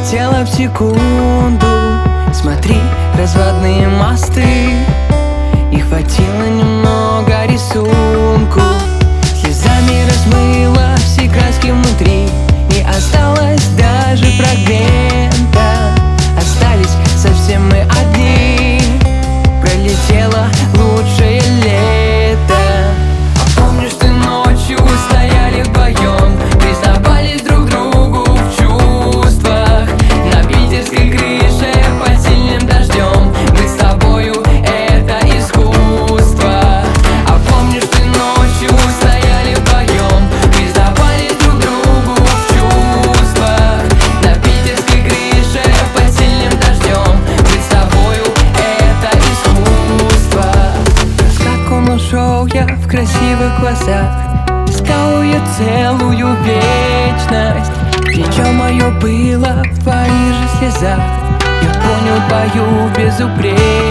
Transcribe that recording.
пролетела в секунду. Смотри, разводные мосты, и хватило немного рисунку. Слезами размыла все краски внутри, не осталось даже фрагмента. Остались совсем мы одни, пролетело лучшее лето. А помнишь, ты ночью стояли вдвоем, признавались друг другу в чувствах на питерской крыше под сильным дождем. Мы с тобою — это искусство. А помнишь, ты ночью стояли вдвоем, признавались друг другу в чувствах на питерской крыше под сильным дождем. Мы с тобою — это искусство. Как он ушел, я в красивых глазах искал я целую вечность. Плечо мое было в твоих же слезах. Я понял твою безупречность.